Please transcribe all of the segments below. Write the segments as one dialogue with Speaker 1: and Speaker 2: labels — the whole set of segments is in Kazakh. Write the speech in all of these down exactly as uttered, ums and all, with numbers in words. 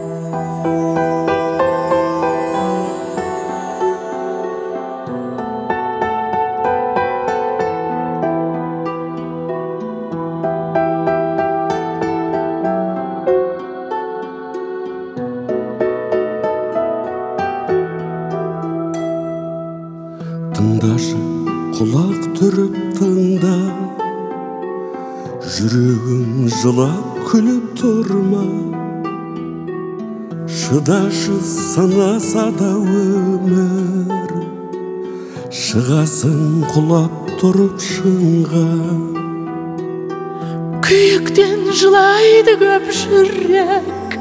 Speaker 1: Тыңдашы, құлақ түріп тыңда, жүрегің жылап күліп тұрма. Шыдашы, сынаса да өмір, шығасың құлап тұрып шыңға.
Speaker 2: Күйіктен жылайды көп жүрек,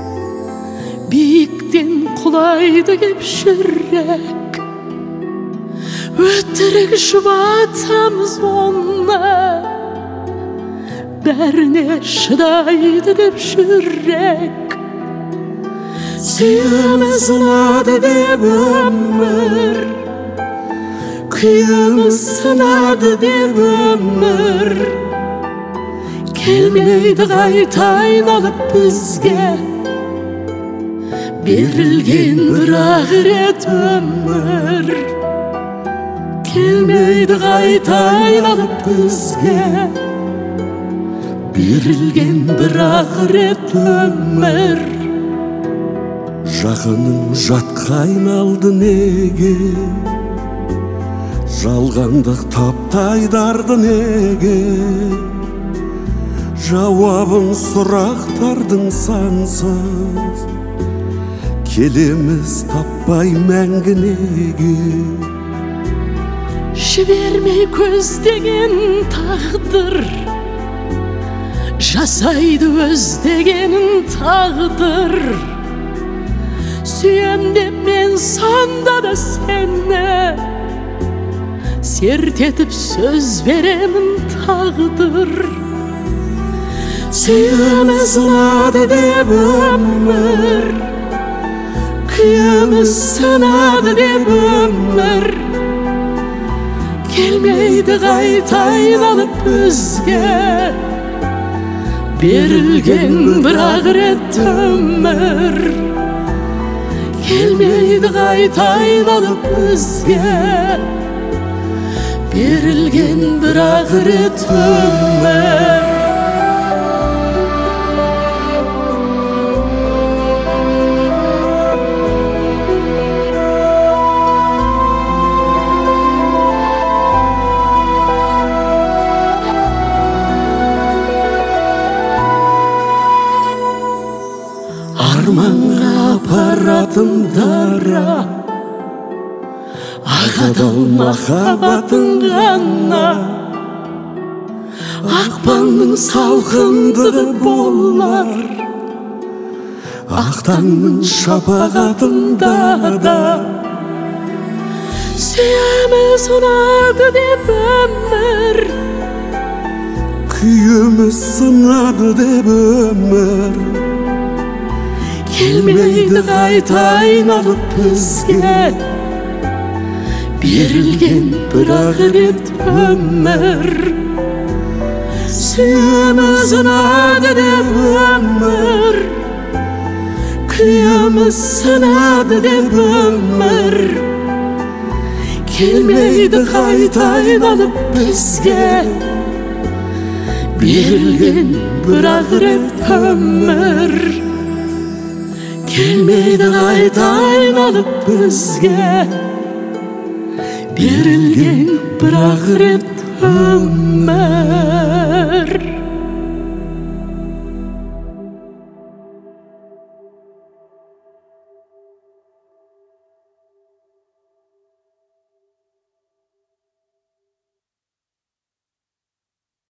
Speaker 2: биіктен құлайды кеп жүрек. Өтірік жұбатамыз оны, бәріне шыдайды деп жүрек. Сүйеміз ұнады деп өмір, күйіміз сынады деп өмір. Келмейді қайта айналып бізге, берілген бір ақырет өмір. Келмейді қайта айналып бізге, берілген бір ақырет өмір.
Speaker 1: Жақының жатқа айналды неге, жалғандық таптайдарды неге. Жауабын сұрақтардың сансыз, келеміз таппай мәңгі неге.
Speaker 2: Жібермей көздеген тағдыр, жасайды өздегенін тағдыр. Сүйем деп мен сонда да сені, серт етіп сөз беремін тағдыр. Сүйеміз ұнады деп өмір, күйіміз сынады деп өмір. Келмейді қайта айналып бізге, берілген бір ақырет өмір. Келмейді қайта айналып бізге, берілген бір ақырет өмір.
Speaker 1: Арманға апаратын дара, ағадал махаббатың ғана. Ақпанның салқындығы болар, ақтаңның шапағатында да.
Speaker 2: Сүйеміз ұнады деп өмір,
Speaker 1: күйіміз сынады деп өмір.
Speaker 2: Келмейді қайта айналып бізге, берілген бір ақырет өмір. Сүйеміз ұнады деп өмір, күйіміз сынады деп өмір. Келмейді қайта айналып бізге, берілген бір ақырет өмір. Келмейді қайта айналып бізге, берілген бір ақырет өмір.